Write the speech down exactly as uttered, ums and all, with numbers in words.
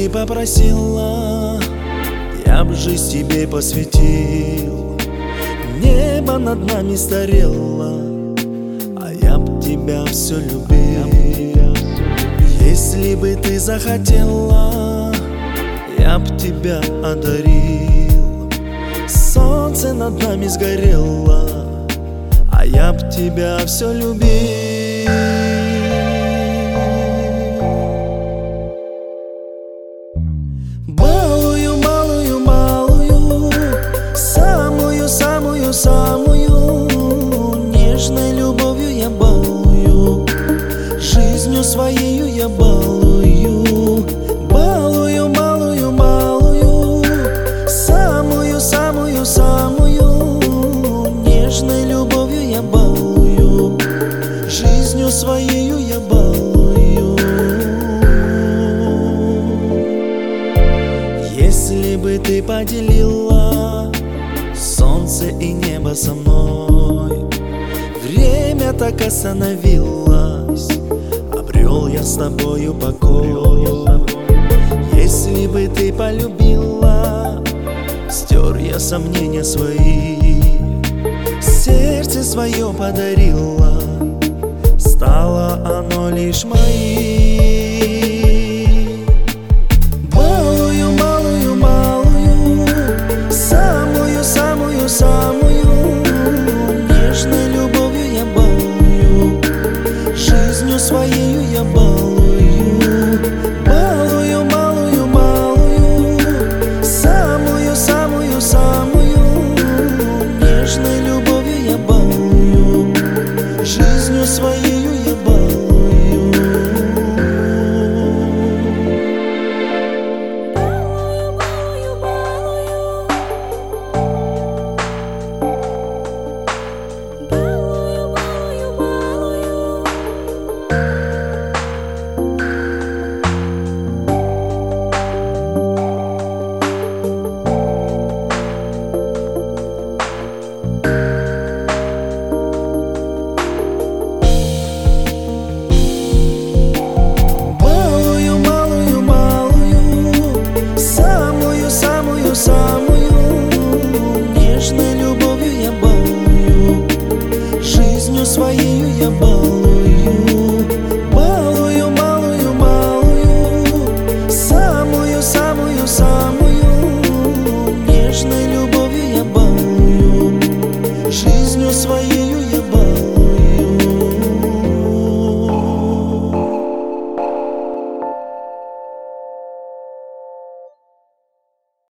ты попросила, я б жизнь тебе посвятил. Небо над нами старело, а я б тебя все любил. Если бы ты захотела, я б тебя одарил. Солнце над нами сгорело, а я б тебя все любил. Балую, малую, малую, самую, самую, самую нежной любовью я балую, жизнью своею я балую. Балую, малую, малую, самую, самую, самую нежной любовью я балую, жизнью своею я балую. Если бы ты поделила солнце и небо со мной, время так остановилось, обрел я с тобою покой. Если бы ты полюбила, стер я сомнения свои, сердце свое подарила, стало оно лишь моим. Малую, малую, малую, самую, самую, самую нежной любовью я балую, жизнью своею я балую. Балую, малую, малую, самую, самую, самую нежной любовью я балую, жизнью своею я балую. Самую нежной любовью я балую, жизнью своею я балую.